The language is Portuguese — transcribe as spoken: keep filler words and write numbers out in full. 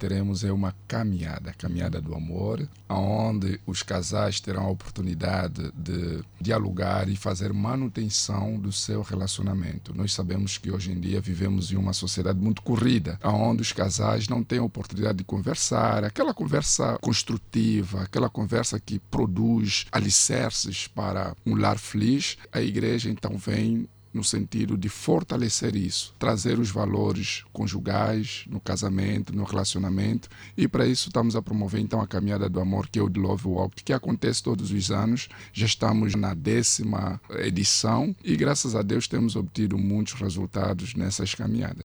teremos é uma caminhada, a caminhada do amor, onde os casais terão a oportunidade de dialogar e fazer manutenção do seu relacionamento. Nós sabemos que hoje em dia vivemos em uma sociedade muito corrida, onde os casais não têm a oportunidade de conversar, aquela conversa construtiva, aquela conversa que produz alicerces para um lar feliz. A igreja então vem no sentido de fortalecer isso, trazer os valores conjugais no casamento, no relacionamento, e para isso estamos a promover então a Caminhada do Amor, que é o The Love Walk, que acontece todos os anos. Já estamos na décima edição e graças a Deus temos obtido muitos resultados nessas caminhadas.